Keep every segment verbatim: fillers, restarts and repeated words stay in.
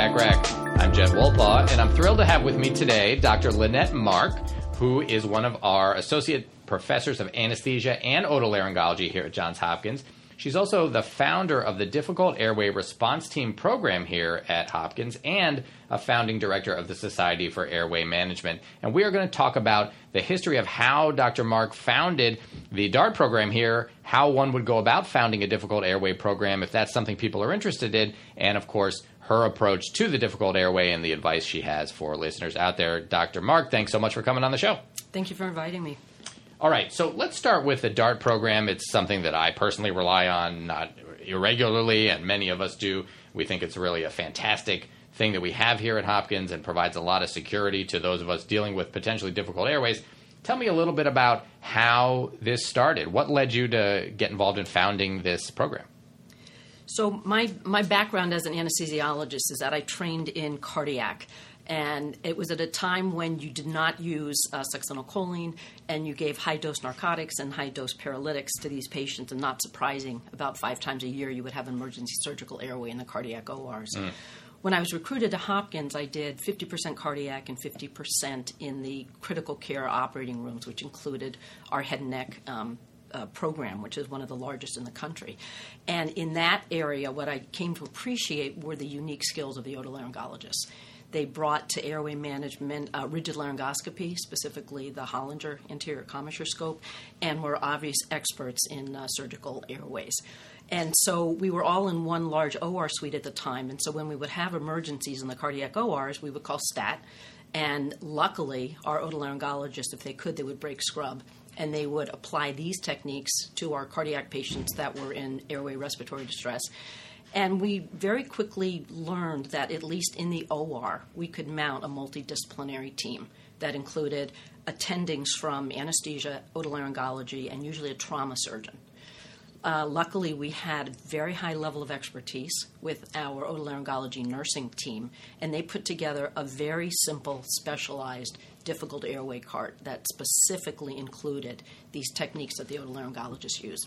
Cardiac Rec. I'm Jen Wolpaw, and I'm thrilled to have with me today Doctor Lynette Mark, who is one of our associate professors of anesthesia and otolaryngology here at Johns Hopkins. She's also the founder of the Difficult Airway Response Team program here at Hopkins and a founding director of the Society for Airway Management. And we are going to talk about the history of how Doctor Mark founded the DART program here, how one would go about founding a difficult airway program if that's something people are interested in, and of course, her approach to the difficult airway and the advice she has for listeners out there. Doctor Mark, thanks so much for coming on the show. Thank you for inviting me. All right, so let's start with the DART program. It's something that I personally rely on, not irregularly, and many of us do. We think it's really a fantastic thing that we have here at Hopkins and provides a lot of security to those of us dealing with potentially difficult airways. Tell me a little bit about how this started. What led you to get involved in founding this program? So my, my background as an anesthesiologist is that I trained in cardiac. And it was at a time when you did not use uh, succinylcholine, and you gave high-dose narcotics and high-dose paralytics to these patients. And not surprising, about five times a year you would have an emergency surgical airway in the cardiac O Rs. Mm. When I was recruited to Hopkins, I did fifty percent cardiac and fifty percent in the critical care operating rooms, which included our head and neck um, uh, program, which is one of the largest in the country. And in that area, what I came to appreciate were the unique skills of the otolaryngologists. They brought to airway management uh, rigid laryngoscopy, specifically the Hollinger anterior commissure scope, and were obvious experts in uh, surgical airways. And so we were all in one large O R suite at the time, and so when we would have emergencies in the cardiac O Rs, we would call STAT, and luckily our otolaryngologists, if they could, they would break scrub, and they would apply these techniques to our cardiac patients that were in airway respiratory distress. And we very quickly learned that at least in the O R, we could mount a multidisciplinary team that included attendings from anesthesia, otolaryngology, and usually a trauma surgeon. Uh, luckily, we had a very high level of expertise with our otolaryngology nursing team, and they put together a very simple, specialized, difficult airway cart that specifically included these techniques that the otolaryngologists use.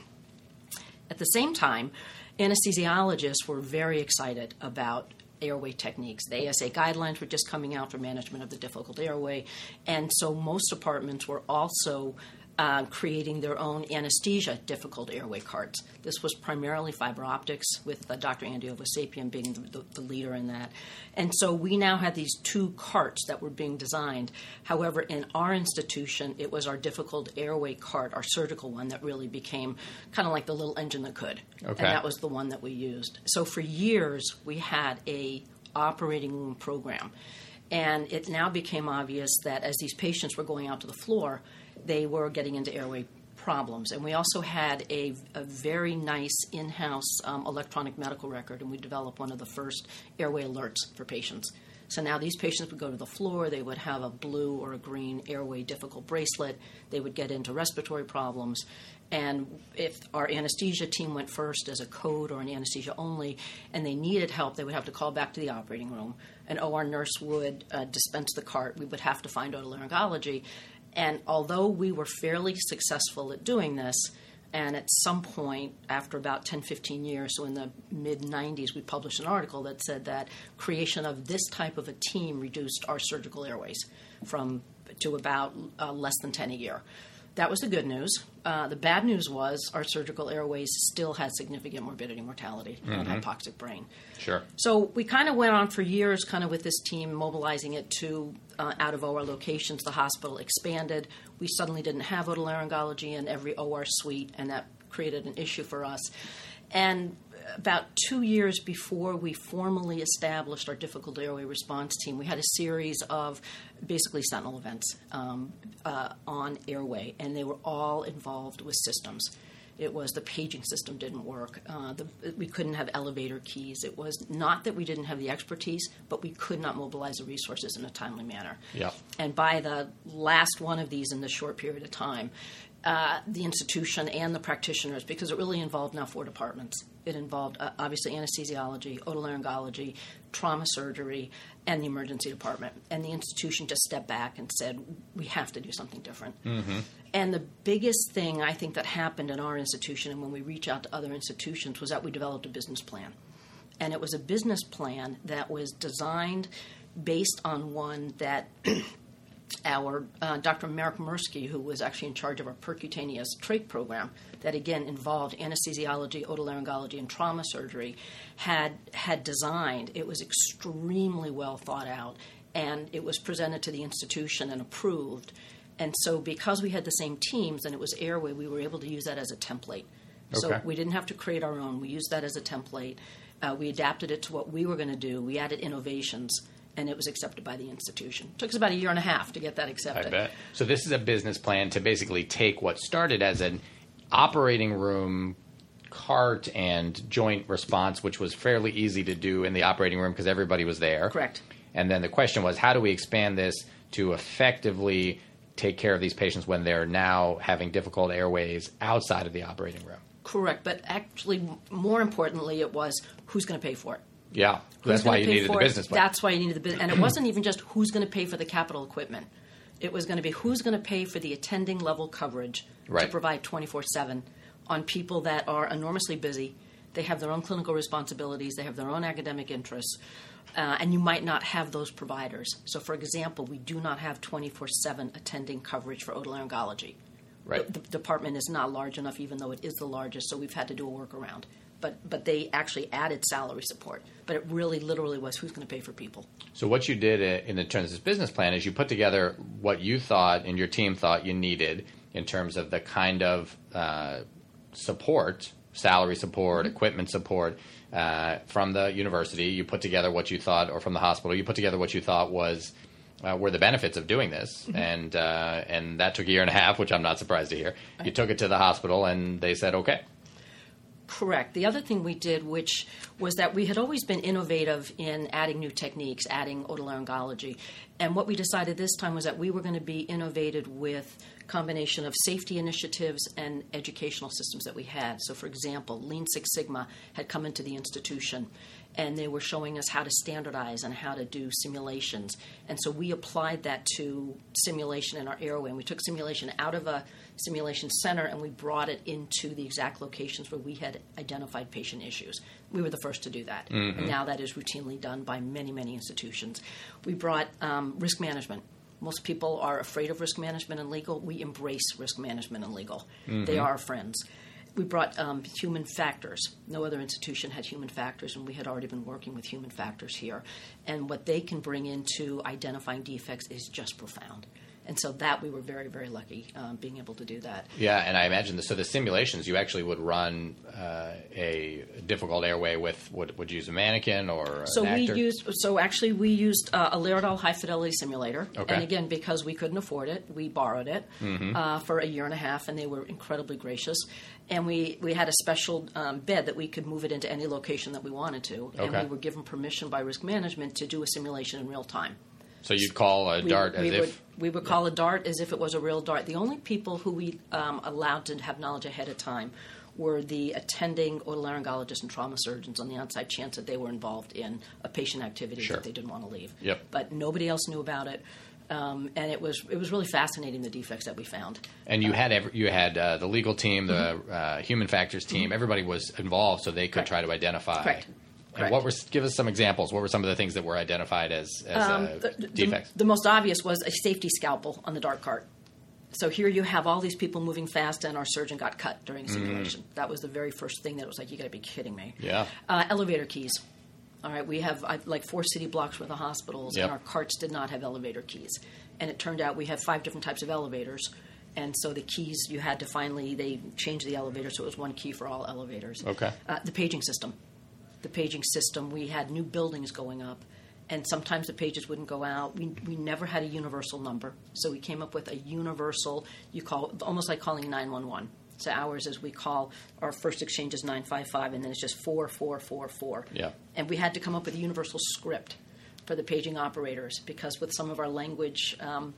At the same time, anesthesiologists were very excited about airway techniques. The A S A guidelines were just coming out for management of the difficult airway, and so most departments were also uh, creating their own anesthesia difficult airway carts. This was primarily fiber optics, with uh, Doctor Andy Ovosapian being the, the, the leader in that. And so we now had these two carts that were being designed. However, in our institution, it was our difficult airway cart, our surgical one, that really became kind of like the little engine that could. Okay. And that was the one that we used. So for years, we had a operating room program. And it now became obvious that as these patients were going out to the floor, they were getting into airway problems. And we also had a, a very nice in-house um, electronic medical record, and we developed one of the first airway alerts for patients. So now these patients would go to the floor, they would have a blue or a green airway difficult bracelet, they would get into respiratory problems, and if our anesthesia team went first as a code or an anesthesia only, and they needed help, they would have to call back to the operating room. An O R nurse would uh, dispense the cart, we would have to find otolaryngology. And although we were fairly successful at doing this, and at some point, after about ten, fifteen years, so in the mid nineties, we published an article that said that creation of this type of a team reduced our surgical airways from to about uh, less than ten a year. That was the good news. Uh, the bad news was our surgical airways still had significant morbidity, mortality, mm-hmm. and hypoxic brain. Sure. So we kind of went on for years kind of with this team, mobilizing it to uh, out-of-O R locations. The hospital expanded. We suddenly didn't have otolaryngology in every O R suite, and that created an issue for us. And about two years before we formally established our difficult airway response team, we had a series of basically sentinel events um, uh, on airway, and they were all involved with systems. It was the paging system didn't work. Uh, the, we couldn't have elevator keys. It was not that we didn't have the expertise, but we could not mobilize the resources in a timely manner. Yeah. And by the last one of these in this short period of time, uh, the institution and the practitioners, because it really involved now four departments. It involved, uh, obviously, anesthesiology, otolaryngology, trauma surgery, and the emergency department. And the institution just stepped back and said, we have to do something different. Mm-hmm. And the biggest thing I think that happened in our institution and when we reach out to other institutions was that we developed a business plan. And it was a business plan that was designed based on one that our uh, Doctor Marek Mirsky, who was actually in charge of our percutaneous trach program, that again involved anesthesiology, otolaryngology, and trauma surgery, had had designed. It was extremely well thought out, and it was presented to the institution and approved. And so because we had the same teams and it was Airway, we were able to use that as a template. Okay. So we didn't have to create our own. We used that as a template. Uh, we adapted it to what we were going to do. We added innovations, and it was accepted by the institution. It took us about a year and a half to get that accepted. I bet. So this is a business plan to basically take what started as an operating room cart and joint response, which was fairly easy to do in the operating room because everybody was there. Correct. And then the question was, how do we expand this to effectively take care of these patients when they're now having difficult airways outside of the operating room? Correct. But actually, more importantly, it was who's going to pay for it. Yeah. Who's That's why gonna you pay needed the for it? business plan. That's why you needed the business. And it wasn't even just who's going to pay for the capital equipment. It was going to be who's going to pay for the attending level coverage Right. to provide twenty-four seven on people that are enormously busy. They have their own clinical responsibilities. They have their own academic interests. Uh, and you might not have those providers. So, for example, we do not have twenty-four seven attending coverage for otolaryngology. Right. The, the department is not large enough, even though it is the largest, so we've had to do a workaround. But but they actually added salary support. But it really literally was who's going to pay for people. So what you did in the terms of this business plan is you put together what you thought and your team thought you needed in terms of the kind of uh, support, salary support, Mm-hmm. equipment support uh, from the university. You put together what you thought, or from the hospital, you put together what you thought was uh, were the benefits of doing this, Mm-hmm. and uh, and that took a year and a half, which I'm not surprised to hear. You took it to the hospital, and they said, okay. Correct. The other thing we did, which was that we had always been innovative in adding new techniques, adding otolaryngology. And what we decided this time was that we were going to be innovative with a combination of safety initiatives and educational systems that we had. So, for example, Lean Six Sigma had come into the institution, and they were showing us how to standardize and how to do simulations. And so we applied that to simulation in our airway. And we took simulation out of a simulation center and we brought it into the exact locations where we had identified patient issues. We were the first to do that. Mm-hmm. And now that is routinely done by many, many institutions. We brought um, risk management. Most people are afraid of risk management and legal. We embrace risk management and legal. Mm-hmm. They are our friends. We brought um, human factors. No other institution had human factors, and we had already been working with human factors here. And what they can bring into identifying defects is just profound. And so that we were very, very lucky um, being able to do that. Yeah, and I imagine the, so the simulations, you actually would run uh, a difficult airway with, would, would you use a mannequin or so an actor? we used so actually we used uh, a Laerdal high fidelity simulator. Okay. And again, because we couldn't afford it, we borrowed it mm-hmm. uh, for a year and a half, and they were incredibly gracious. And we, we had a special um, bed that we could move it into any location that we wanted to. And Okay. we were given permission by risk management to do a simulation in real time. So you'd call a We- dart as we if... would, we would call a dart as if it was a real dart. The only people who we um, allowed to have knowledge ahead of time were the attending otolaryngologists and trauma surgeons on the outside chance that they were involved in a patient activity Sure. that they didn't want to leave. Yep. But nobody else knew about it. Um, and it was it was really fascinating, the defects that we found. And you had every, you had uh, the legal team, the mm-hmm. uh, human factors team. Mm-hmm. Everybody was involved, so they could Correct. try to identify. Correct. And what were? Give us some examples. What were some of the things that were identified as, as Um, uh, the, the- defects? The most obvious was a safety scalpel on the dart cart. So here you have all these people moving fast, and our surgeon got cut during a simulation. Mm. That was the very first thing that was like, you got to be kidding me. Yeah. Uh, elevator keys. All right, we have I, like four city blocks worth of hospitals, Yep. and our carts did not have elevator keys. And it turned out we have five different types of elevators. And so the keys, you had to finally, they changed the elevator, so it was one key for all elevators. Okay. Uh, the paging system. The paging system, we had new buildings going up, and sometimes the pages wouldn't go out. We we never had a universal number, so we came up with a universal, you call, almost like calling nine one one. So ours is we call, our first exchange is nine five five, and then it's just four four four four. Yeah. And we had to come up with a universal script for the paging operators, because with some of our language um,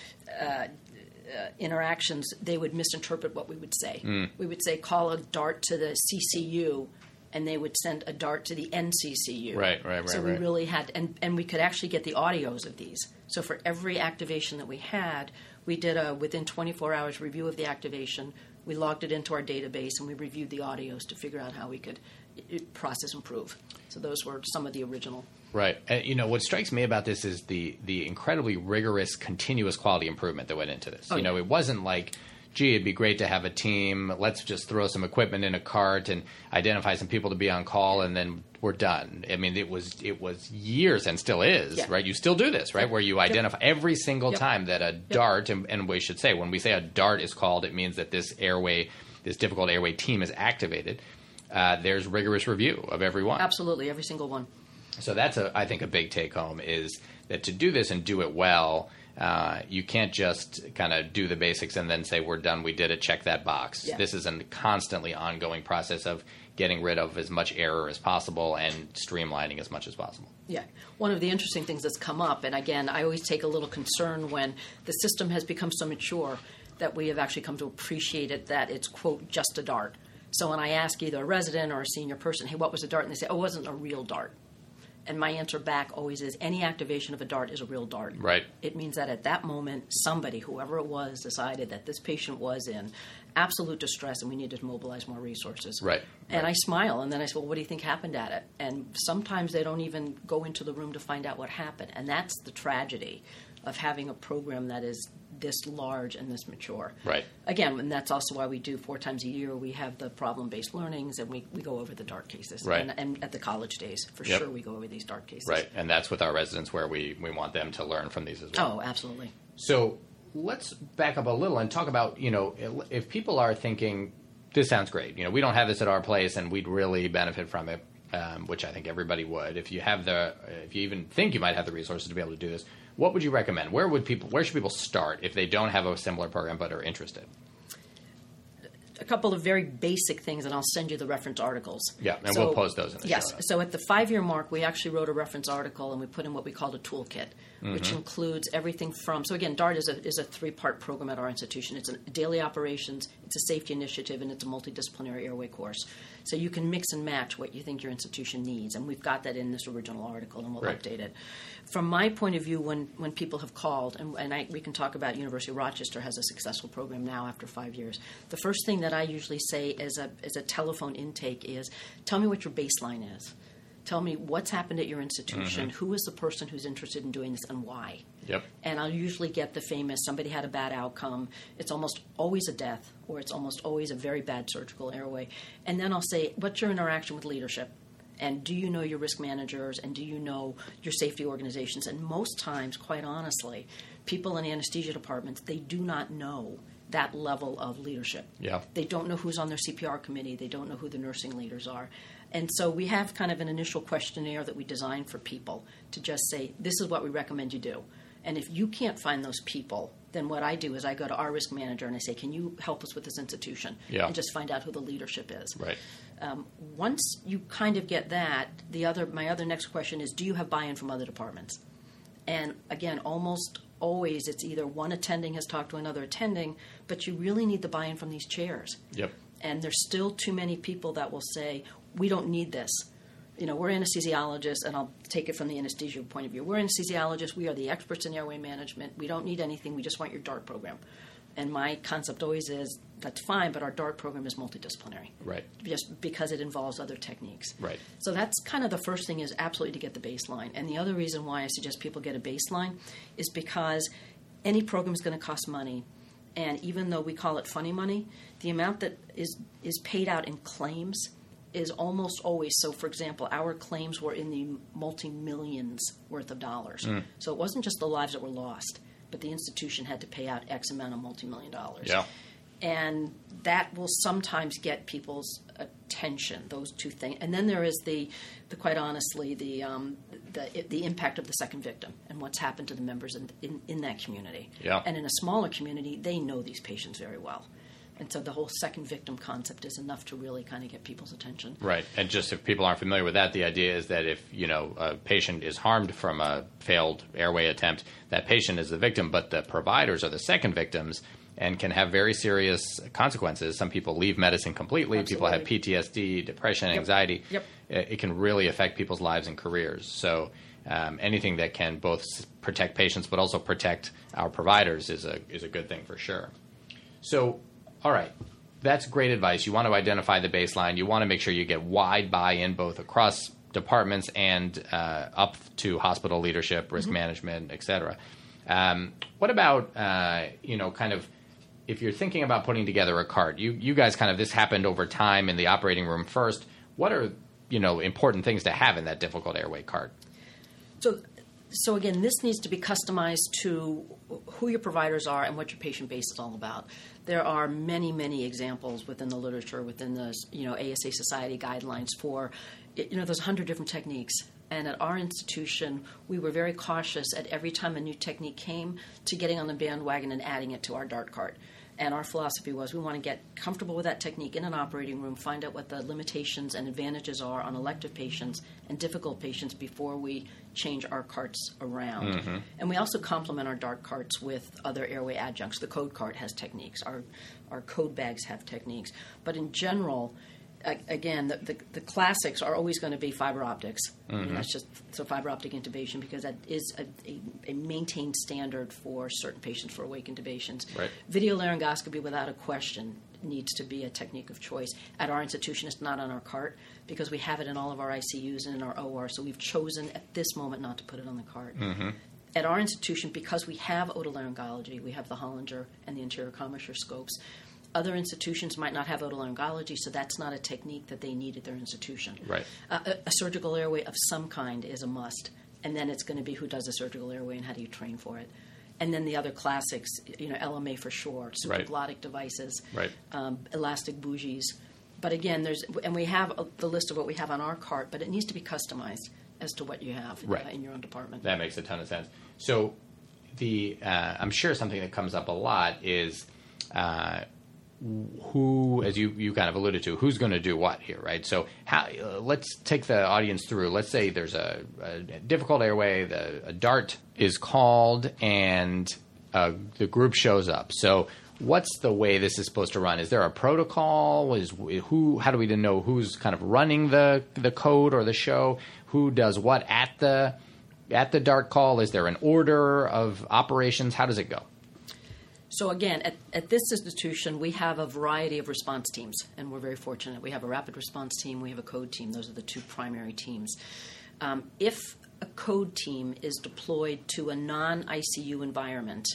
uh, uh, interactions, they would misinterpret what we would say. Mm. We would say, call a dart to the C C U, and they would send a dart to the N C C U. Right, right, right. So we right. really had, and, and we could actually get the audios of these. So for every activation that we had, we did a within twenty-four hours review of the activation. We logged it into our database, and we reviewed the audios to figure out how we could it, process improve. So those were some of the original. Right. And, you know, what strikes me about this is the the incredibly rigorous, continuous quality improvement that went into this. Oh, you know, yeah. it wasn't like, gee, it'd be great to have a team. Let's just throw some equipment in a cart and identify some people to be on call, and then we're done. I mean, it was it was years and still is, Yeah. right? You still do this, right? Yep. Where you identify Yep. every single Yep. time that a dart, and, and we should say, when we say a dart is called, it means that this airway, this difficult airway team is activated. Uh, there's rigorous review of every one. Absolutely, every single one. So that's, a, I think, a big take-home is that to do this and do it well, uh, you can't just kind of do the basics and then say, we're done, we did it, check that box. Yeah. This is a constantly ongoing process of getting rid of as much error as possible and streamlining as much as possible. Yeah. One of the interesting things that's come up, and again, I always take a little concern when the system has become so mature that we have actually come to appreciate it, that it's, quote, just a dart. So when I ask either a resident or a senior person, hey, what was a dart? And they say, oh, it wasn't a real dart. And my answer back always is, any activation of a dart is a real dart. Right. It means that at that moment, somebody, whoever it was, decided that this patient was in absolute distress and we needed to mobilize more resources. Right. And right. I smile, and then I say, well, what do you think happened at it? And sometimes they don't even go into the room to find out what happened. And that's the tragedy of having a program that is this large and this mature. Right. Again, and that's also why we do four times a year, we have the problem-based learnings, and we, we go over the DART cases. Right. And, and at the college days, for Yep. sure, we go over these DART cases. Right. And that's with our residents where we, we want them to learn from these as well. Oh, absolutely. So let's back up a little and talk about, you know, if people are thinking, this sounds great, you know, we don't have this at our place and we'd really benefit from it, um, which I think everybody would. If you have the, if you even think you might have the resources to be able to do this, what would you recommend? Where would people, where should people start if they don't have a similar program but are interested? A couple of very basic things, and I'll send you the reference articles. Yeah, and So- we'll post those in the Yes. show notes. So at the five-year mark, we actually wrote a reference article, and we put in what we called a toolkit, which Mm-hmm. includes everything from. So again, DART is a is a three-part program at our institution. It's a daily operations, it's a safety initiative, and it's a multidisciplinary airway course. So you can mix and match what you think your institution needs, and we've got that in this original article, and we'll Right. update it. From my point of view, when, when people have called, and, and I, we can talk about University of Rochester has a successful program now after five years. The first thing that I usually say as a as a telephone intake is, tell me what your baseline is. Tell me what's happened at your institution, who is the person who's interested in doing this, and why. Yep. And I'll usually get the famous, somebody had a bad outcome. It's almost always a death, or it's almost always a very bad surgical airway. And then I'll say, what's your interaction with leadership? And do you know your risk managers, and do you know your safety organizations? And most times, quite honestly, people in anesthesia departments, they do not know that level of leadership. Yeah. They don't know who's on their C P R committee. They don't know who the nursing leaders are. And so we have kind of an initial questionnaire that we design for people to just say, this is what we recommend you do. And if you can't find those people, then what I do is I go to our risk manager and I say, can you help us with this institution? Yeah. And just find out who the leadership is. Right. Um, once you kind of get that, the other my other next question is, do you have buy-in from other departments? And again, almost always it's either one attending has talked to another attending, but you really need the buy-in from these chairs. Yep. And there's still too many people that will say, we don't need this. You know, we're anesthesiologists, and I'll take it from the anesthesia point of view. We're anesthesiologists. We are the experts in airway management. We don't need anything. We just want your DART program. And my concept always is, that's fine, but our DART program is multidisciplinary. Right. Just because it involves other techniques. Right. So that's kind of the first thing, is absolutely to get the baseline. And the other reason why I suggest people get a baseline is because any program is going to cost money. And even though we call it funny money, the amount that is, is paid out in claims is almost always, so for example, our claims were in the multi-millions worth of dollars. Mm. So it wasn't just the lives that were lost, but the institution had to pay out X amount of multi-million dollars. Yeah. And that will sometimes get people's attention, those two things. And then there is the, the quite honestly, the, um, the the impact of the second victim and what's happened to the members in, in, in that community. Yeah. And in a smaller community, they know these patients very well. And so the whole second victim concept is enough to really kind of get people's attention. Right. And just if people aren't familiar with that, the idea is that if, you know, a patient is harmed from a failed airway attempt, that patient is the victim, but the providers are the second victims and can have very serious consequences. Some people leave medicine completely. Absolutely. People have P T S D, depression, Yep. anxiety. Yep. It can really affect people's lives and careers. So um, anything that can both protect patients but also protect our providers is a is a good thing for sure. So, all right. that's great advice. You want to identify the baseline. You want to make sure you get wide buy-in both across departments and uh, up to hospital leadership, risk mm-hmm. management, et cetera. Um, what about, uh, you know, kind of if you're thinking about putting together a cart, you, you guys kind of, this happened over time in the operating room first. What are, you know, important things to have in that difficult airway cart? So, so again, this needs to be customized to who your providers are and what your patient base is all about. There are many, many examples within the literature, within the, you know, A S A Society guidelines for, you know, there's a hundred different techniques. And at our institution, we were very cautious at every time a new technique came to getting on the bandwagon and adding it to our DART cart. And our philosophy was we want to get comfortable with that technique in an operating room, find out what the limitations and advantages are on elective patients and difficult patients before we change our carts around. Mm-hmm. And we also complement our DART carts with other airway adjuncts. The code cart has techniques. Our, our code bags have techniques. But in general, again, the, the, the classics are always going to be fiber optics. Mm-hmm. I mean, that's just so fiber optic intubation because that is a, a, a maintained standard for certain patients for awake intubations. Right. Video laryngoscopy, without a question, needs to be a technique of choice. At our institution, it's not on our cart because we have it in all of our I C Us and in our O R, so we've chosen at this moment not to put it on the cart. Mm-hmm. At our institution, because we have otolaryngology, we have the Hollinger and the anterior commissure scopes. Other institutions might not have otolaryngology, so that's not a technique that they need at their institution. Right. Uh, a, a surgical airway of some kind is a must, and then it's going to be who does a surgical airway and how do you train for it. And then the other classics, you know, L M A for sure, supraglottic right. devices, right. um, elastic bougies. But again, there's and we have a, the list of what we have on our cart, but it needs to be customized as to what you have right. uh, in your own department. That makes a ton of sense. So, the uh, I'm sure something that comes up a lot is. Uh, who, as you, you kind of alluded to, who's going to do what here, right? So how, uh, let's take the audience through. Let's say there's a, a difficult airway, the, a DART is called, and uh, the group shows up. So what's the way this is supposed to run? Is there a protocol? Is who? How do we know who's kind of running the the code or the show? Who does what at the at the DART call? Is there an order of operations? How does it go? So again, at, at this institution, we have a variety of response teams, and we're very fortunate. We have a rapid response team, we have a code team. Those are the two primary teams. Um, if a code team is deployed to a non-I C U environment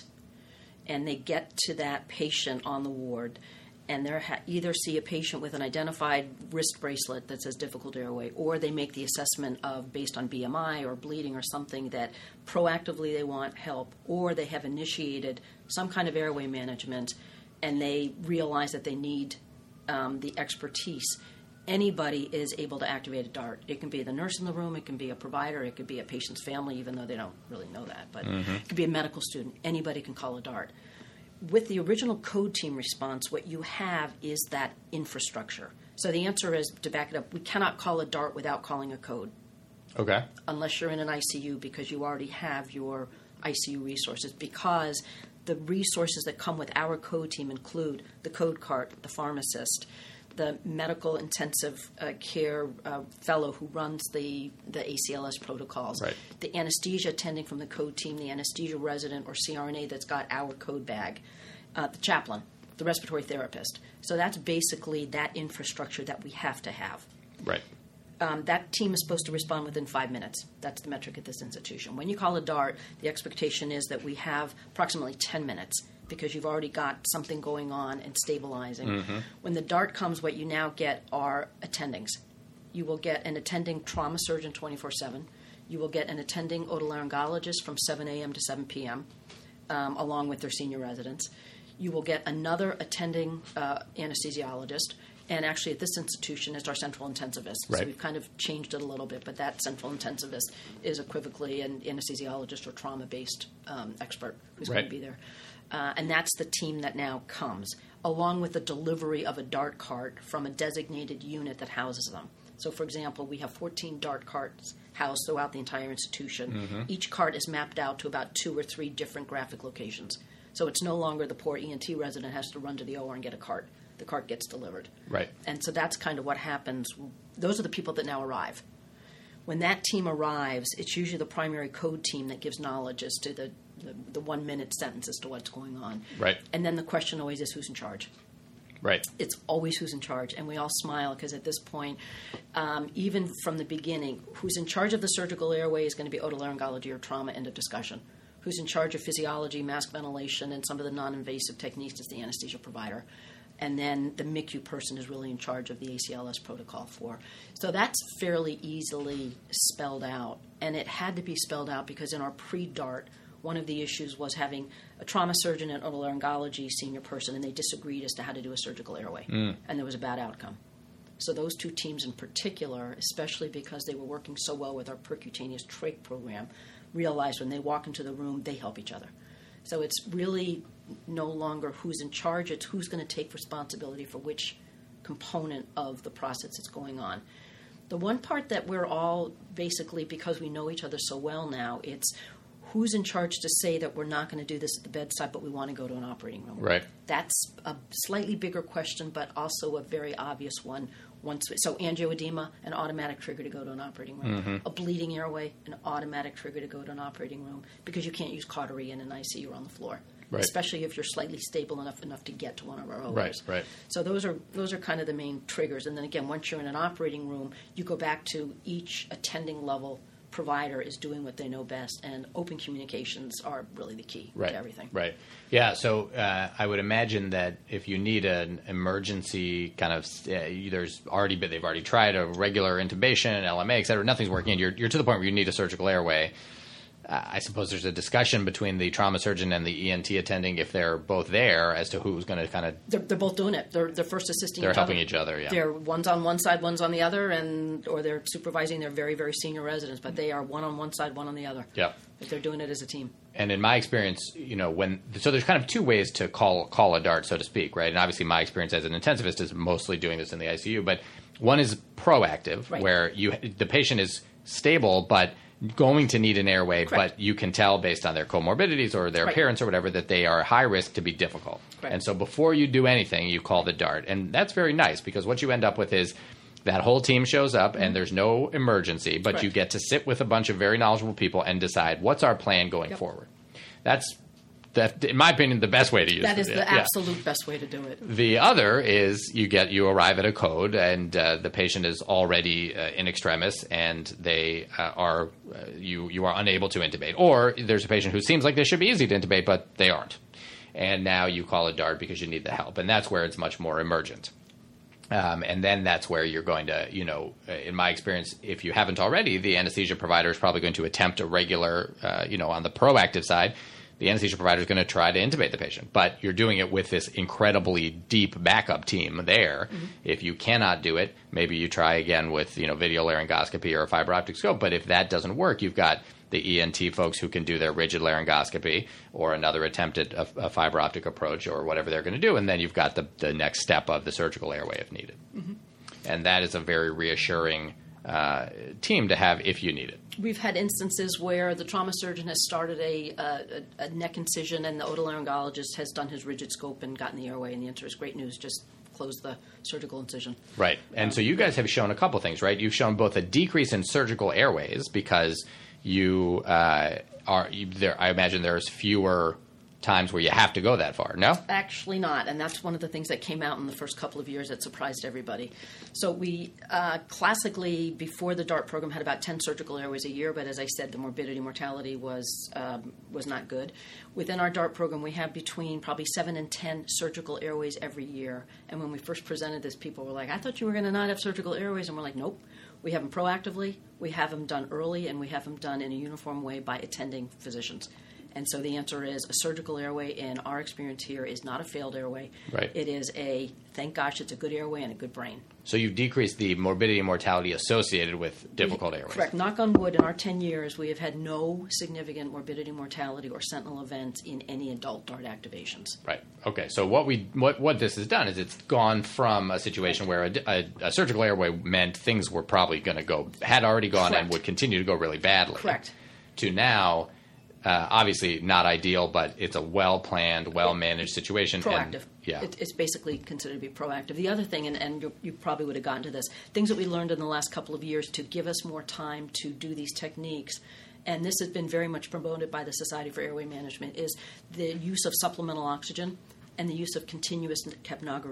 and they get to that patient on the ward and they ha- either see a patient with an identified wrist bracelet that says difficult airway, or they make the assessment of based on B M I or bleeding or something that proactively they want help, or they have initiated some kind of airway management and they realize that they need um, the expertise, anybody is able to activate a DART. It can be the nurse in the room, it can be a provider, it could be a patient's family, even though they don't really know that, but mm-hmm. it could be a medical student. Anybody can call a DART. With the original code team response, what you have is that infrastructure. So the answer is, to back it up, we cannot call a DART without calling a code. Okay. Unless you're in an I C U, because you already have your I C U resources, because the resources that come with our code team include the code cart, the pharmacist, the medical intensive uh, care uh, fellow who runs the, the A C L S protocols, right. the anesthesia attending from the code team, the anesthesia resident or C R N A that's got our code bag, uh, the chaplain, the respiratory therapist. So that's basically that infrastructure that we have to have. Right. Um, that team is supposed to respond within five minutes. That's the metric at this institution. When you call a DART, the expectation is that we have approximately ten minutes because you've already got something going on and stabilizing. Mm-hmm. When the DART comes, what you now get are attendings. You will get an attending trauma surgeon twenty-four seven. You will get an attending otolaryngologist from seven a.m. to seven p.m., um, along with their senior residents. You will get another attending uh, anesthesiologist. And actually, at this institution, it's our central intensivist. Right. So we've kind of changed it a little bit, but that central intensivist is equivocally an anesthesiologist or trauma-based um, expert who's right. going to be there. Uh, and that's the team that now comes, along with the delivery of a DART cart from a designated unit that houses them. So, for example, we have fourteen DART carts housed throughout the entire institution. Mm-hmm. Each cart is mapped out to about two or three different graphic locations. So it's no longer the poor E N T resident has to run to the O R and get a cart. The cart gets delivered. Right. And so that's kind of what happens. Those are the people that now arrive. When that team arrives, it's usually the primary code team that gives knowledge as to the, the, the one-minute sentence as to what's going on. Right. And then the question always is, who's in charge? Right. It's always who's in charge, and we all smile because at this point, um, even from the beginning, who's in charge of the surgical airway is going to be otolaryngology or trauma, end of discussion. Who's in charge of physiology, mask ventilation, and some of the non-invasive techniques is the anesthesia provider. And then the M I C U person is really in charge of the A C L S protocol for. So that's fairly easily spelled out, and it had to be spelled out because in our pre-DART, one of the issues was having a trauma surgeon and otolaryngology senior person, and they disagreed as to how to do a surgical airway, mm. and there was a bad outcome. So those two teams in particular, especially because they were working so well with our percutaneous trach program, realized when they walk into the room, they help each other. So it's really no longer who's in charge, it's who's going to take responsibility for which component of the process that's going on. The one part that we're all basically, because we know each other so well now, it's who's in charge to say that we're not going to do this at the bedside, but we want to go to an operating room. Right. That's a slightly bigger question, but also a very obvious one. Once we, so angioedema, an automatic trigger to go to an operating room. Mm-hmm. A bleeding airway, an automatic trigger to go to an operating room because you can't use cautery in an I C U or on the floor, right. Especially if you're slightly stable enough enough to get to one of our O Rs. Right, right. So those are those are kind of the main triggers. And then again, once you're in an operating room, you go back to each attending level provider is doing what they know best, and open communications are really the key right. to everything. Right. Yeah. So uh, I would imagine that if you need an emergency kind of, uh, there's already been, they've already tried a regular intubation, L M A, et cetera. Nothing's working, and you're you're to the point where you need a surgical airway. Uh, I suppose there's a discussion between the trauma surgeon and the E N T attending if they're both there as to who's going to kind of. They're, they're both doing it. They're they're first assisting. They're each helping other. each other. Yeah. They're one's on one side, one's on the other, and or they're supervising their very very senior residents. But they are one on one side, one on the other. Yeah. But they're doing it as a team. And in my experience, you know, when so there's kind of two ways to call call a DART, so to speak, right? And obviously, my experience as an intensivist is mostly doing this in the I C U. But one is proactive, right. where you the patient is stable, but going to need an airway, Correct. but you can tell based on their comorbidities or their right. appearance or whatever that they are high risk to be difficult. Correct. And so before you do anything, you call the DART. And that's very nice because what you end up with is that whole team shows up mm-hmm. and there's no emergency, but Correct. you get to sit with a bunch of very knowledgeable people and decide what's our plan going yep. forward. That's, that, in my opinion, the best way to use it. That is the yeah. absolute best way to do it. The other is you get you arrive at a code and uh, the patient is already uh, in extremis and they uh, are uh, you you are unable to intubate, or there's a patient who seems like they should be easy to intubate but they aren't, and now you call a DART because you need the help, and that's where it's much more emergent. Um, and then that's where you're going to, you know, in my experience, if you haven't already, the anesthesia provider is probably going to attempt a regular, uh, you know, on the proactive side. The anesthesia provider is going to try to intubate the patient, but you're doing it with this incredibly deep backup team there. Mm-hmm. If you cannot do it, maybe you try again with, you know, video laryngoscopy or a fiber optic scope. But if that doesn't work, you've got the E N T folks who can do their rigid laryngoscopy or another attempt at a, a fiber optic approach or whatever they're going to do. And then you've got the, the next step of the surgical airway if needed. Mm-hmm. And that is a very reassuring uh, team to have if you need it. We've had instances where the trauma surgeon has started a, a, a neck incision and the otolaryngologist has done his rigid scope and gotten the airway, and the answer is great news, just close the surgical incision. Right. And um, so you guys have shown a couple things, right? You've shown both a decrease in surgical airways because you uh, are you, there. I imagine there's fewer times where you have to go that far. No? Actually not, and that's one of the things that came out in the first couple of years that surprised everybody. So we uh, classically, before the DART program, had about ten surgical airways a year, but as I said, the morbidity mortality was um, was not good. Within our DART program, we have between probably seven and ten surgical airways every year, and when we first presented this, people were like, I thought you were going to not have surgical airways, and we're like, nope. We have them proactively, we have them done early, and we have them done in a uniform way by attending physicians. And so the answer is a surgical airway, in our experience here, is not a failed airway. Right. It is a, thank gosh, it's a good airway and a good brain. So you've decreased the morbidity and mortality associated with difficult we, airways. Correct. Knock on wood, in our ten years, we have had no significant morbidity, mortality, or sentinel events in any adult DART activations. Right. Okay. So what we what, what this has done is it's gone from a situation where a, a, a surgical airway meant things were probably going to go, had already gone Correct. and would continue to go really badly. Correct. To now... Uh, obviously not ideal, but it's a well-planned, well-managed situation. Proactive. And, yeah. It, it's basically considered to be proactive. The other thing, and, and you, you probably would have gotten to this, things that we learned in the last couple of years to give us more time to do these techniques, and this has been very much promoted by the Society for Airway Management, is the use of supplemental oxygen and the use of continuous capnography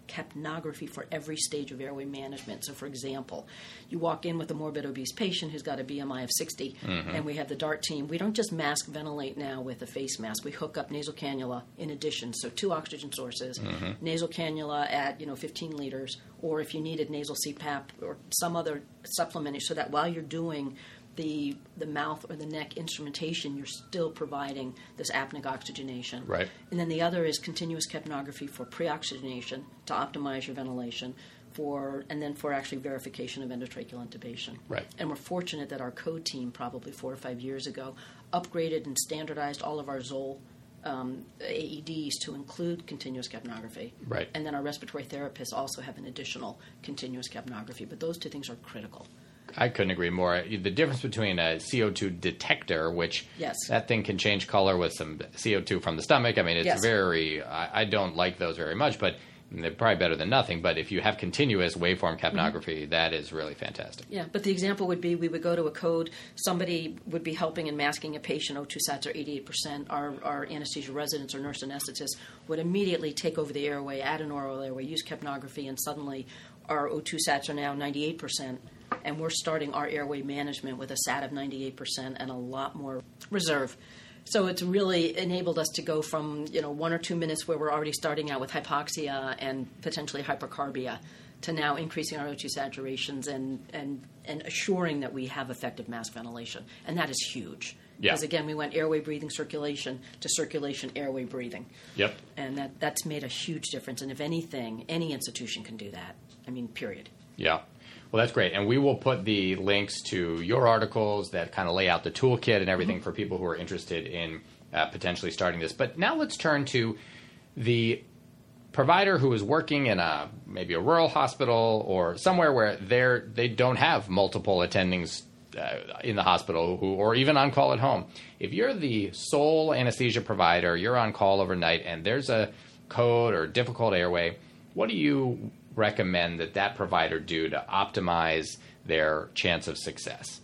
capnography for every stage of airway management. So, for example, you walk in with a morbid obese patient who's got a B M I of sixty, mm-hmm. and we have the DART team. We don't just mask ventilate now with a face mask. We hook up nasal cannula in addition, so two oxygen sources, mm-hmm. nasal cannula at, you know, fifteen liters, or if you needed nasal C PAP or some other supplement, so that while you're doing the the mouth or the neck instrumentation, you're still providing this apneic oxygenation. Right. And then the other is continuous capnography for pre-oxygenation to optimize your ventilation, for and then for actually verification of endotracheal intubation. Right. And we're fortunate that our code team, probably four or five years ago, upgraded and standardized all of our Zoll um, A E Ds to include continuous capnography. Right. And then our respiratory therapists also have an additional continuous capnography. But those two things are critical. I couldn't agree more. The difference between a C O two detector, which yes. that thing can change color with some C O two from the stomach. I mean, it's yes. very, I, I don't like those very much, but they're probably better than nothing. But if you have continuous waveform capnography, mm-hmm. that is really fantastic. Yeah, but the example would be we would go to a code, somebody would be helping and masking a patient, O two sats are eighty-eight percent. Our, our anesthesia residents or nurse anesthetists would immediately take over the airway, add an oral airway, use capnography, and suddenly our O two sats are now ninety-eight percent. And we're starting our airway management with a sat of ninety-eight percent and a lot more reserve. So it's really enabled us to go from, you know, one or two minutes where we're already starting out with hypoxia and potentially hypercarbia to now increasing our O two saturations and, and, and assuring that we have effective mask ventilation. And that is huge. Yeah. Because, again, we went airway breathing circulation to circulation airway breathing. Yep. And that, that's made a huge difference. And if anything, any institution can do that. I mean, period. Yeah. Well, that's great. And we will put the links to your articles that kind of lay out the toolkit and everything mm-hmm. for people who are interested in uh, potentially starting this. But now let's turn to the provider who is working in a maybe a rural hospital or somewhere where they're, they don't have multiple attendings uh, in the hospital who, or even on call at home. If you're the sole anesthesia provider, you're on call overnight, and there's a code or difficult airway, what do you recommend that that provider do to optimize their chance of success?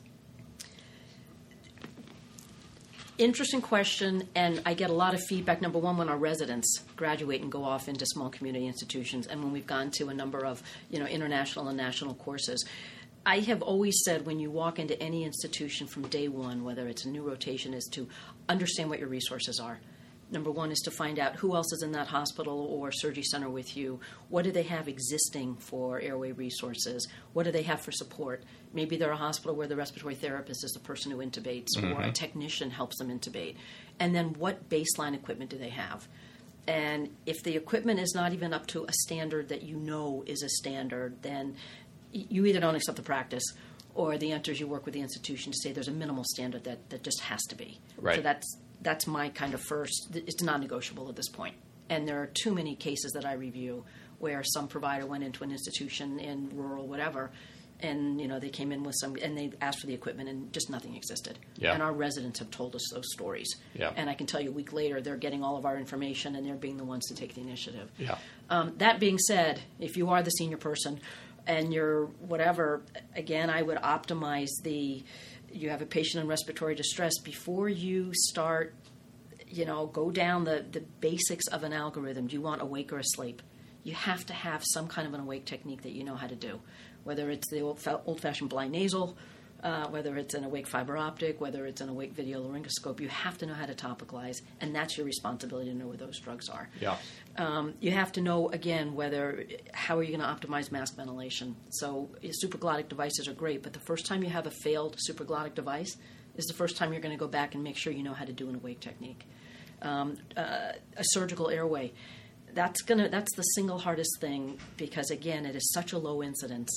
Interesting question, and I get a lot of feedback, number one, when our residents graduate and go off into small community institutions, and when we've gone to a number of, you know, international and national courses. I have always said when you walk into any institution from day one, whether it's a new rotation, is to understand what your resources are. Number one is to find out who else is in that hospital or surgery center with you. What do they have existing for airway resources? What do they have for support? Maybe they're a hospital where the respiratory therapist is the person who intubates, mm-hmm. or a technician helps them intubate. And then what baseline equipment do they have? And if the equipment is not even up to a standard that you know is a standard, then you either don't accept the practice, or the answer is you work with the institution to say there's a minimal standard that, that just has to be. Right. So that's That's my kind of first, it's non-negotiable at this point. And there are too many cases that I review where some provider went into an institution in rural whatever, and, you know, they came in with some, and they asked for the equipment and just nothing existed. Yeah. And our residents have told us those stories. Yeah. And I can tell you a week later, they're getting all of our information and they're being the ones to take the initiative. Yeah. Um, that being said, if you are the senior person and you're whatever, again, I would optimize the, you have a patient in respiratory distress, before you start, you know, go down the, the basics of an algorithm. Do you want awake or asleep? You have to have some kind of an awake technique that you know how to do, whether it's the old, old-fashioned blind nasal, uh, whether it's an awake fiber optic, whether it's an awake video laryngoscope. You have to know how to topicalize, and that's your responsibility to know where those drugs are. Yeah. Um, you have to know, again, whether how are you going to optimize mask ventilation. So supraglottic devices are great, but the first time you have a failed supraglottic device is the first time you're going to go back and make sure you know how to do an awake technique. Um, uh, a surgical airway, that's gonna that's the single hardest thing, because again, it is such a low incidence.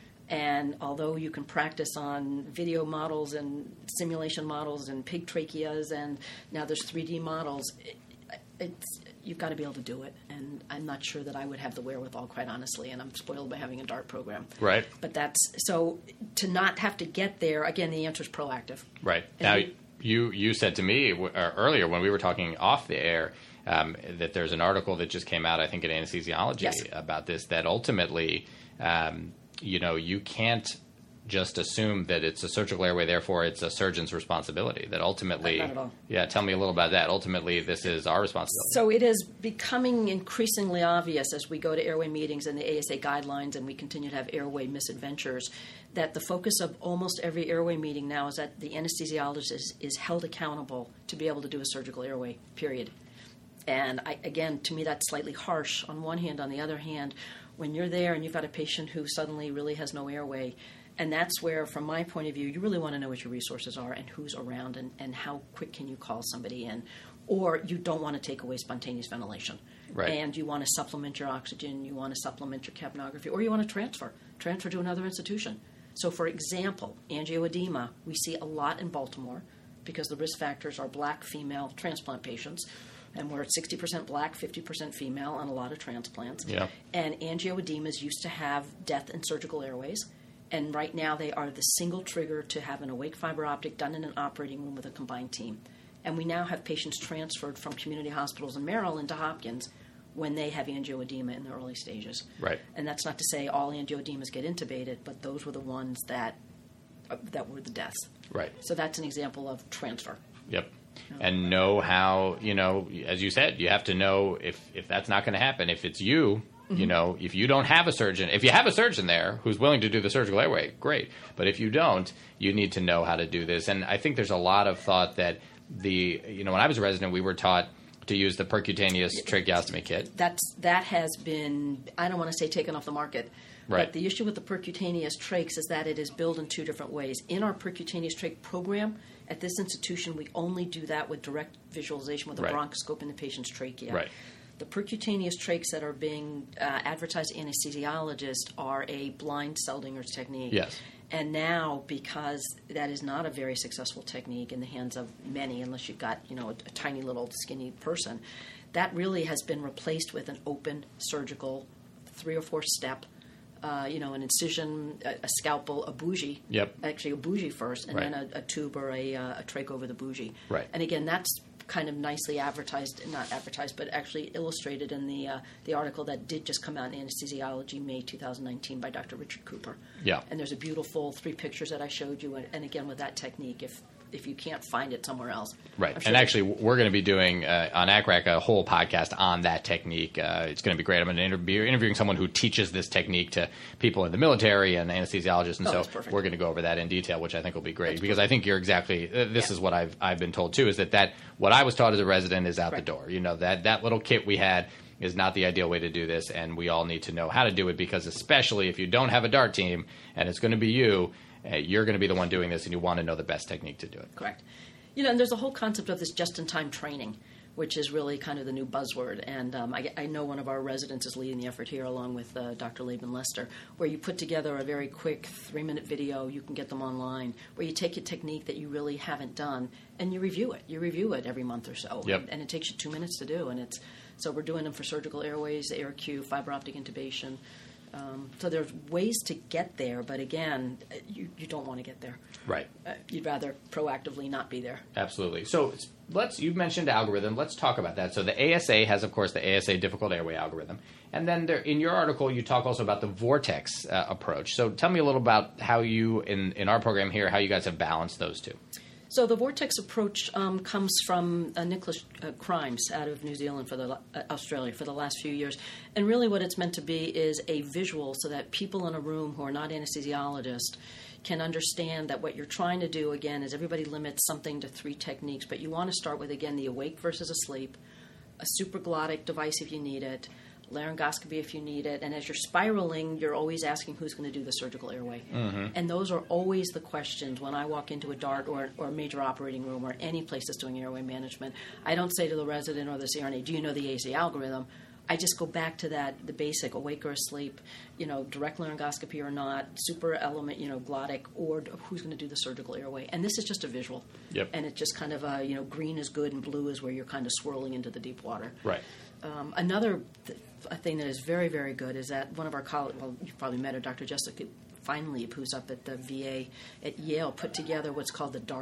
And although you can practice on video models and simulation models and pig tracheas, and now there's three D models, it, it's you've got to be able to do it. And I'm not sure that I would have the wherewithal, quite honestly, and I'm spoiled by having a DART program. Right. But that's, so to not have to get there, again, the answer is proactive. Right. And now, we, you, you said to me uh, earlier when we were talking off the air um, that there's an article that just came out, I think, in Anesthesiology yes. about this, that ultimately, um, you know, you can't just assume that it's a surgical airway, therefore it's a surgeon's responsibility. That ultimately, Not at all. yeah, tell me a little about that. Ultimately, this is our responsibility. So it is becoming increasingly obvious as we go to airway meetings and the A S A guidelines and we continue to have airway misadventures that the focus of almost every airway meeting now is that the anesthesiologist is, is held accountable to be able to do a surgical airway, period. And I, again, to me, that's slightly harsh on one hand. On the other hand, when you're there and you've got a patient who suddenly really has no airway, and that's where, from my point of view, you really want to know what your resources are and who's around and, and how quick can you call somebody in. Or you don't want to take away spontaneous ventilation. Right. And you want to supplement your oxygen, you want to supplement your capnography, or you want to transfer, transfer to another institution. So, for example, angioedema, we see a lot in Baltimore because the risk factors are black female transplant patients. And we're at sixty percent black, fifty percent female on a lot of transplants. Yeah. And angioedemas used to have death in surgical airways. And right now they are the single trigger to have an awake fiber optic done in an operating room with a combined team. And we now have patients transferred from community hospitals in Maryland to Hopkins when they have angioedema in the early stages. Right. And that's not to say all angioedemas get intubated, but those were the ones that uh, that were the deaths. Right. So that's an example of transfer. Yep. And know how, you know, as you said, you have to know if, if that's not going to happen. If it's you, mm-hmm. you know, if you don't have a surgeon, if you have a surgeon there who's willing to do the surgical airway, great. But if you don't, you need to know how to do this. And I think there's a lot of thought that the, you know, when I was a resident, we were taught to use the percutaneous tracheostomy kit. That's that has been, I don't want to say taken off the market, right. But the issue with the percutaneous trachs is that it is billed in two different ways. In our percutaneous trach program, at this institution, we only do that with direct visualization with a right. bronchoscope in the patient's trachea. Right. The percutaneous trachs that are being uh, advertised to anesthesiologists are a blind Seldinger's technique. Yes. And now, because that is not a very successful technique in the hands of many, unless you've got, you know, a, a tiny little skinny person, that really has been replaced with an open surgical three or four step, uh, you know, an incision, a, a scalpel, a bougie. Yep. Actually, a bougie first, and right. then a, a tube or a, uh, a trach over the bougie. Right. And again, that's kind of nicely advertised, not advertised, but actually illustrated in the uh, the article that did just come out in Anesthesiology, May twenty nineteen, by Doctor Richard Cooper. Yeah. And there's a beautiful three pictures that I showed you, and, and again with that technique, if if you can't find it somewhere else. Right. Sure And actually, we're going to be doing uh, on A C R A C a whole podcast on that technique. Uh, it's going to be great. I'm going to inter- be interviewing someone who teaches this technique to people in the military and anesthesiologists, and oh, so we're going to go over that in detail, which I think will be great. That's because perfect. I think you're exactly uh, this Yeah. is what I've I've been told too, is that, that what I was taught as a resident is out Right. the door. You know, that that little kit we had is not the ideal way to do this, and we all need to know how to do it, because especially if you don't have a DART team and it's going to be you, uh, you're going to be the one doing this, and you want to know the best technique to do it. Correct. You know, and there's a whole concept of this just-in-time training, which is really kind of the new buzzword. And um, I, I know one of our residents is leading the effort here, along with uh, Doctor Laban Lester, where you put together a very quick three-minute video. You can get them online, where you take a technique that you really haven't done and you review it. You review it every month or so, Yep. and, and it takes you two minutes to do. And it's so we're doing them for surgical airways, AirQ, fiber optic intubation. Um, so there's ways to get there, but again, you, you don't want to get there. Right. Uh, you'd rather proactively not be there. Absolutely. So let's. You've mentioned algorithm. Let's talk about that. So the A S A has, of course, the A S A difficult airway algorithm, and then there, in your article, you talk also about the vortex uh, approach. So tell me a little about how you, in in our program here, how you guys have balanced those two. So the vortex approach um, comes from uh, Nicholas uh, Crimes out of New Zealand for the uh, Australia for the last few years, and really what it's meant to be is a visual so that people in a room who are not anesthesiologists can understand that what you're trying to do again is everybody limits something to three techniques, but you want to start with again the awake versus asleep, a supraglottic device if you need it, laryngoscopy if you need it, and as you're spiraling, you're always asking who's going to do the surgical airway. Mm-hmm. And those are always the questions when I walk into a DART or, or a major operating room or any place that's doing airway management. I don't say to the resident or the C R N A, do you know the A S A algorithm? I just go back to that, the basic, awake or asleep, you know, direct laryngoscopy or not, super element, you know, glottic, or who's going to do the surgical airway. And this is just a visual. Yep. And it just kind of, uh, you know, green is good and blue is where you're kind of swirling into the deep water. Right. Um, another th- a thing that is very, very good is that one of our colleagues, well, you've probably met her, Doctor Jessica Feinleib, who's up at the V A at Yale, put together what's called the DARK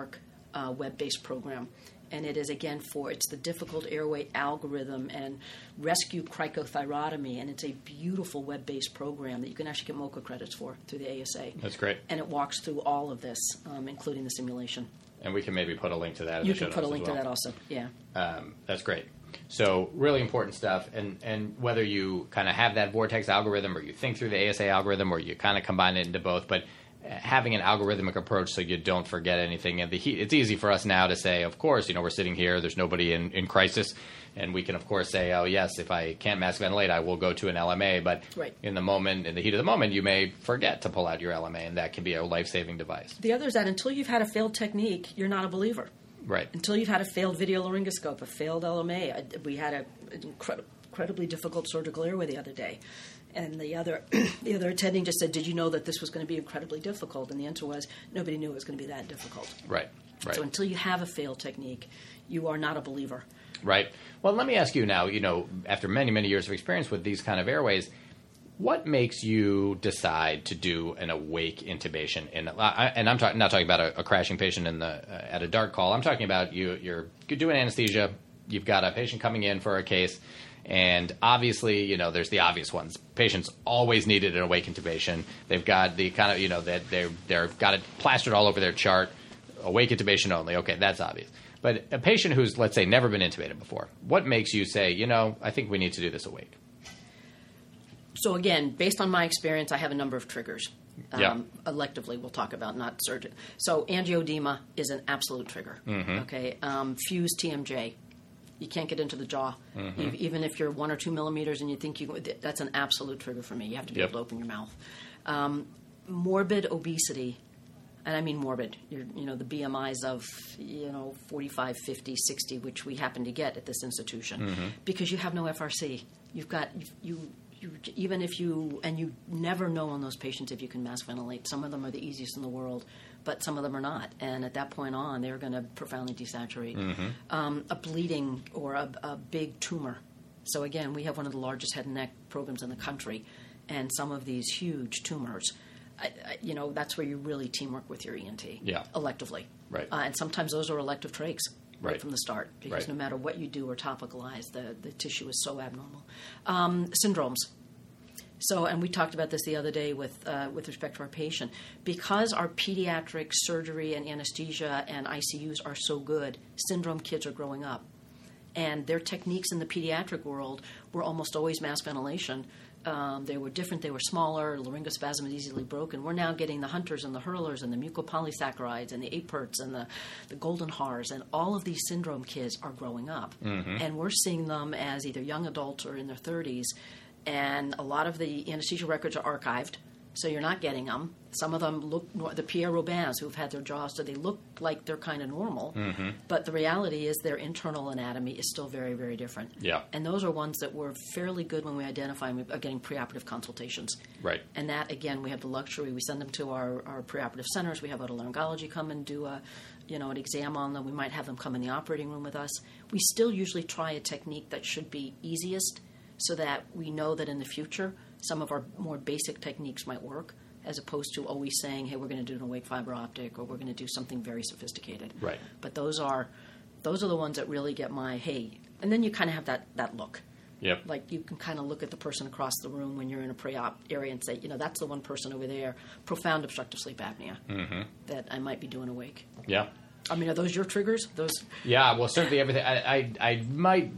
uh, web-based program. And it is, again, for, it's the difficult airway algorithm and rescue cricothyrotomy, and it's a beautiful web-based program that you can actually get MOCA credits for through the A S A. That's great. And it walks through all of this, um, including the simulation. And we can maybe put a link to that in You the show can put a notes link as well. to that also, yeah. Um, that's great. So really important stuff. And, and whether you kind of have that Vortex algorithm or you think through the A S A algorithm or you kind of combine it into both, but having an algorithmic approach so you don't forget anything. And the heat, it's easy for us now to say, of course, you know, we're sitting here, there's nobody in, in crisis. And we can, of course, say, oh, yes, if I can't mask ventilate, I will go to an L M A. But right. in the moment, in the heat of the moment, you may forget to pull out your L M A, and that can be a life-saving device. The other is that until you've had a failed technique, you're not a believer. Right. Until you've had a failed video laryngoscope, a failed L M A. We had a, an incredible, incredibly difficult surgical airway the other day. And the other the other attending just said, did you know that this was going to be incredibly difficult? And the answer was, nobody knew it was going to be that difficult. Right, right. So until you have a failed technique, you are not a believer. Right. Well, let me ask you now, you know, after many, many years of experience with these kind of airways, what makes you decide to do an awake intubation? In, uh, and I'm talk, not talking about a, a crashing patient in the uh, at a DART call. I'm talking about you, you're, you're doing anesthesia. You've got a patient coming in for a case. And obviously, you know, there's the obvious ones. Patients always needed an awake intubation. They've got the kind of, you know, that they're, they're got it plastered all over their chart. Awake intubation only. Okay, that's obvious. But a patient who's, let's say, never been intubated before, what makes you say, you know, I think we need to do this awake? So again, based on my experience, I have a number of triggers. Um, yeah. Electively, we'll talk about, not surgeon. So angioedema is an absolute trigger. Mm-hmm. Okay, um, fused T M J. You can't get into the jaw, mm-hmm. even if you're one or two millimeters and you think you. That's an absolute trigger for me. You have to be yep. able to open your mouth. Um, morbid obesity, and I mean morbid. You're, you know, the B M Is of you know forty-five, fifty, sixty, which we happen to get at this institution, mm-hmm. because you have no F R C. You've got you. You, even if you, and you never know on those patients if you can mask ventilate. Some of them are the easiest in the world, but some of them are not. And at that point on, they're going to profoundly desaturate. Mm-hmm. Um, a bleeding or a, a big tumor. So again, we have one of the largest head and neck programs in the country, and some of these huge tumors, I, I, you know, that's where you really teamwork with your E N T. Yeah. Electively. Right. Uh, and sometimes those are elective trachs. Right, right from the start, because right. no matter what you do or topicalize, the, the tissue is so abnormal. Um, syndromes. So, and we talked about this the other day with uh, with respect to our patient. Because our pediatric surgery and anesthesia and I C Us are so good, syndrome kids are growing up. And their techniques in the pediatric world were almost always mask ventilation. Um, they were different. They were smaller. Laryngospasm is easily broken. We're now getting the Hunters and the Hurlers and the mucopolysaccharides and the APERTs and the, the Golden Hars, and all of these syndrome kids are growing up. Mm-hmm. And we're seeing them as either young adults or in their thirties. And a lot of the anesthesia records are archived, so you're not getting them. Some of them look, the Pierre Robins who've had their jaws, so they look like they're kind of normal. Mm-hmm. But the reality is their internal anatomy is still very, very different. Yeah. And those are ones that were fairly good when we identify them, are getting preoperative consultations. Right. And that, again, we have the luxury. We send them to our, our preoperative centers. We have otolaryngology come and do a, you know, an exam on them. We might have them come in the operating room with us. We still usually try a technique that should be easiest, so that we know that in the future some of our more basic techniques might work, as opposed to always saying, hey, we're going to do an awake fiber optic, or we're going to do something very sophisticated. Right. But those are those are the ones that really get my, hey, and then you kind of have that, that look. Yep. Like you can kind of look at the person across the room when you're in a pre-op area and say, you know, that's the one person over there, profound obstructive sleep apnea, mm-hmm. that I might be doing awake. Yeah. I mean, are those your triggers? Those. Yeah, well, certainly everything. I, I, I might...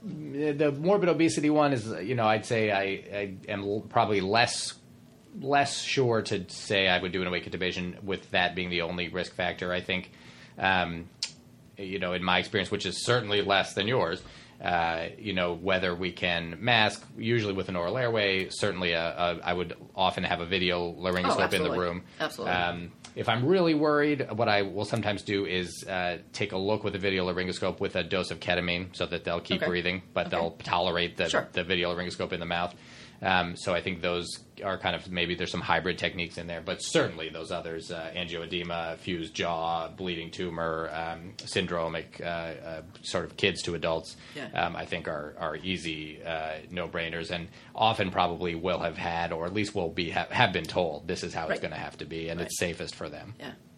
The morbid obesity one is, you know, I'd say I, I am probably less less sure to say I would do an awake intubation with that being the only risk factor. I think, um, you know, in my experience, which is certainly less than yours, uh, you know, whether we can mask, usually with an oral airway, certainly a, a, I would often have a video laryngoscope oh, in the room. Absolutely. Um, if I'm really worried, what I will sometimes do is uh, take a look with a video laryngoscope with a dose of ketamine so that they'll keep okay. breathing, but okay. they'll tolerate the, sure. the video laryngoscope in the mouth. Um, so I think those are kind of, maybe there's some hybrid techniques in there, but certainly those others, uh, angioedema, fused jaw, bleeding tumor, um, syndromic, uh, uh, sort of kids to adults, yeah. um, I think are, are easy uh, no-brainers, and often probably will have had, or at least will be have, have been told this is how right. it's going to have to be, and right. it's safest for them. Yeah.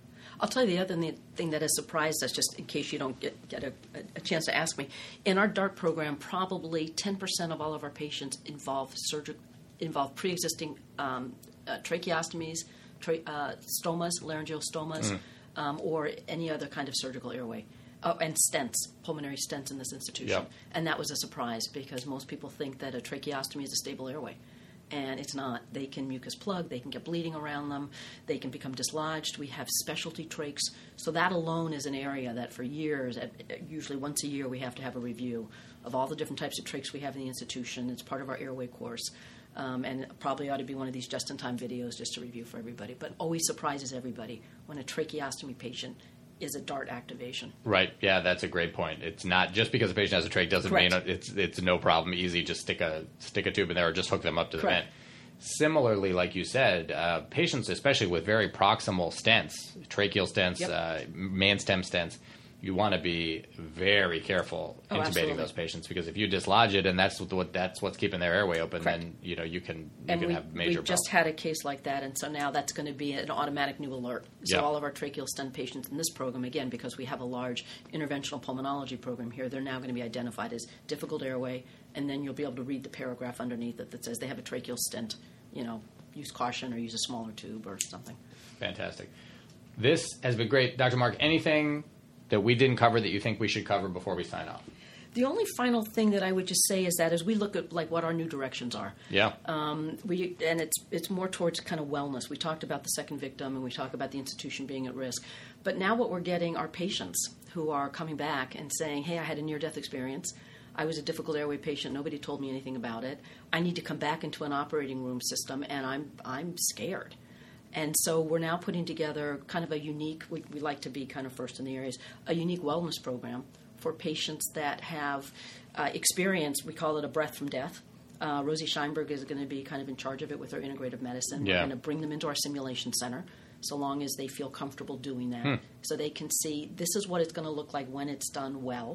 I'll tell you the other thing, thing that has surprised us, just in case you don't get, get a, a chance to ask me. In our DART program, probably ten percent of all of our patients involve surgery, involve pre-existing um, uh, tracheostomies, tra- uh, stomas, laryngeal stomas, mm. um, or any other kind of surgical airway. Oh, and stents, pulmonary stents in this institution. Yep. And that was a surprise because most people think that a tracheostomy is a stable airway. And it's not. They can mucus plug, they can get bleeding around them, they can become dislodged. We have specialty trachs. So that alone is an area that for years, at, usually once a year, we have to have a review of all the different types of trachs we have in the institution. It's part of our airway course. Um, and it probably ought to be one of these just-in-time videos just to review for everybody. But always surprises everybody when a tracheostomy patient is a DART activation. Right. Yeah, that's a great point. It's not just because a patient has a trach doesn't Correct. mean it's it's no problem, easy. Just stick a stick a tube in there or just hook them up to the Correct. vent. Similarly, like you said, uh, patients, especially with very proximal stents, tracheal stents, Yep. uh, man stem stents, you want to be very careful Oh, intubating absolutely. those patients because if you dislodge it and that's what that's what's keeping their airway open, Correct. then you know you can you And can we, have we major just problems. had a case like that, and so now that's going to be an automatic new alert. So Yeah. all of our tracheal stent patients in this program, again, because we have a large interventional pulmonology program here, they're now going to be identified as difficult airway, and then you'll be able to read the paragraph underneath it that says they have a tracheal stent, you know, use caution or use a smaller tube or something. Fantastic. This has been great. Doctor Mark, anything that we didn't cover that you think we should cover before we sign off? The only final thing that I would just say is that as we look at like what our new directions are, Yeah. um, we and it's it's more towards kind of wellness. We talked about the second victim and we talk about the institution being at risk, but now what we're getting are patients who are coming back and saying, "Hey, I had a near-death experience. I was a difficult airway patient. Nobody told me anything about it. I need to come back into an operating room system, and I'm I'm scared." And so we're now putting together kind of a unique, we, we like to be kind of first in the areas, a unique wellness program for patients that have uh, experienced, we call it a breath from death. Uh, Rosie Scheinberg is going to be kind of in charge of it with her integrative medicine. Yeah. We're going to bring them into our simulation center so long as they feel comfortable doing that. Hmm. So they can see this is what it's going to look like when it's done well.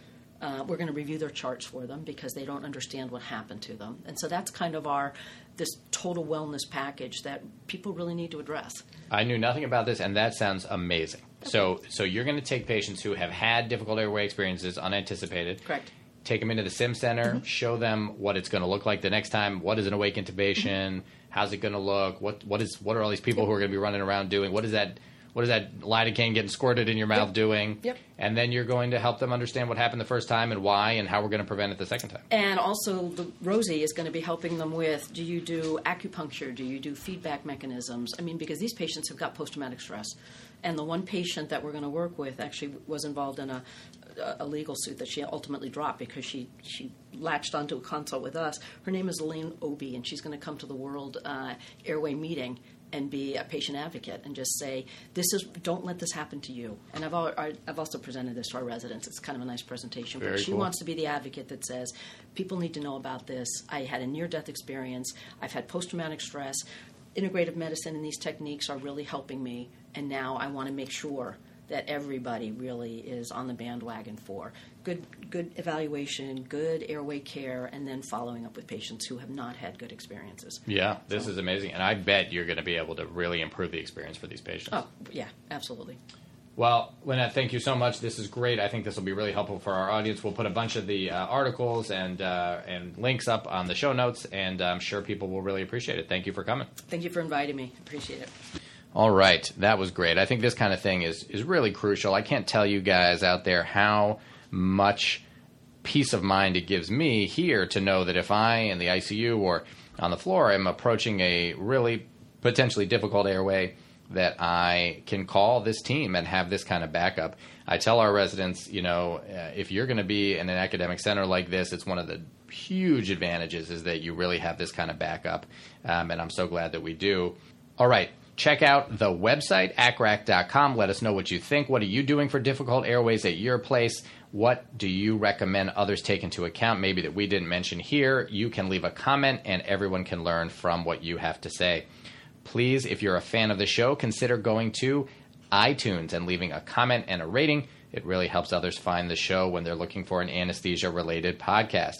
Uh, we're going to review their charts for them because they don't understand what happened to them. And so that's kind of our, this total wellness package that people really need to address. I knew nothing about this, and that sounds amazing. So, so you're going to take patients who have had difficult airway experiences, unanticipated. Correct. Take them into the sim center, Mm-hmm. show them what it's going to look like the next time. What is an awake intubation? Mm-hmm. How's it going to look? What what is what are all these people who are going to be running around doing? What is that? What is that lidocaine getting squirted in your mouth Yep. doing? Yep. And then you're going to help them understand what happened the first time and why and how we're going to prevent it the second time. And also, the, Rosie is going to be helping them with, do you do acupuncture? Do you do feedback mechanisms? I mean, because these patients have got post-traumatic stress. And the one patient that we're going to work with actually was involved in a, a legal suit that she ultimately dropped because she, she latched onto a consult with us. Her name is Elaine Obi, and she's going to come to the World uh, Airway meeting and be a patient advocate and just say, "This is don't let this happen to you." And I've al- I- I've also presented this to our residents. It's kind of a nice presentation. Very But she cool. wants to be the advocate that says, "People need to know about this. I had a near-death experience. I've had post-traumatic stress. Integrative medicine and these techniques are really helping me, and now I want to make sure that everybody really is on the bandwagon for good good evaluation, good airway care, and then following up with patients who have not had good experiences." Yeah, this is amazing. And I bet you're going to be able to really improve the experience for these patients. Oh, yeah, absolutely. Well, Lynette, thank you so much. This is great. I think this will be really helpful for our audience. We'll put a bunch of the uh, articles and uh, and links up on the show notes, and I'm sure people will really appreciate it. Thank you for coming. Thank you for inviting me. Appreciate it. All right, that was great. I think this kind of thing is, is really crucial. I can't tell you guys out there how much peace of mind it gives me here to know that if I, in the I C U or on the floor, am approaching a really potentially difficult airway, that I can call this team and have this kind of backup. I tell our residents, you know, uh, if you're going to be in an academic center like this, it's one of the huge advantages is that you really have this kind of backup, um, and I'm so glad that we do. All right. Check out the website, A C R A C dot com. Let us know what you think. What are you doing for difficult airways at your place? What do you recommend others take into account, maybe that we didn't mention here? You can leave a comment, and everyone can learn from what you have to say. Please, if you're a fan of the show, consider going to iTunes and leaving a comment and a rating. It really helps others find the show when they're looking for an anesthesia-related podcast.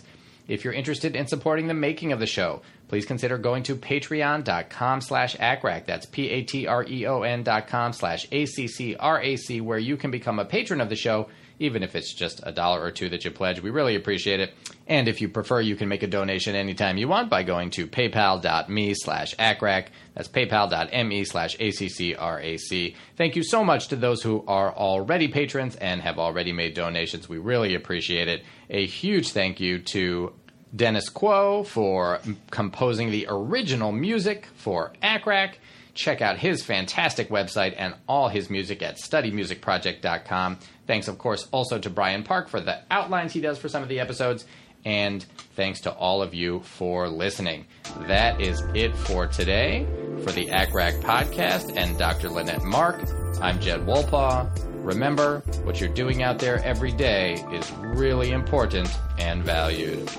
If you're interested in supporting the making of the show, please consider going to patreon.com slash ACCRAC. That's P-A-T-R-E-O-N dot com slash A-C-C-R-A-C, where you can become a patron of the show, even if it's just a dollar or two that you pledge. We really appreciate it. And if you prefer, you can make a donation anytime you want by going to paypal.me slash ACCRAC. That's paypal.me slash A-C-C-R-A-C. Thank you so much to those who are already patrons and have already made donations. We really appreciate it. A huge thank you to Dennis Quo for composing the original music for ACCRAC. Check out his fantastic website and all his music at study music project dot com. Thanks, of course, also to Brian Park for the outlines he does for some of the episodes. And thanks to all of you for listening. That is it for today. For the ACCRAC podcast and Doctor Lynette Mark, I'm Jed Wolpaw. Remember, what you're doing out there every day is really important and valued.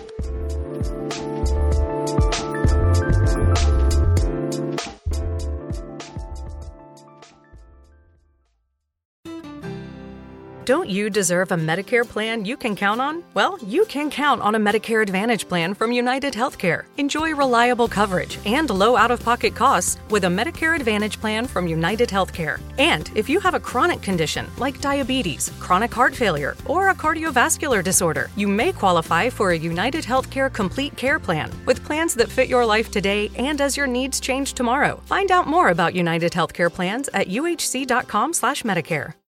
Don't you deserve a Medicare plan you can count on? Well, you can count on a Medicare Advantage plan from United Healthcare. Enjoy reliable coverage and low out-of-pocket costs with a Medicare Advantage plan from United Healthcare. And if you have a chronic condition like diabetes, chronic heart failure, or a cardiovascular disorder, you may qualify for a United Healthcare Complete Care Plan with plans that fit your life today and as your needs change tomorrow. Find out more about United Healthcare plans at U H C dot com slash Medicare.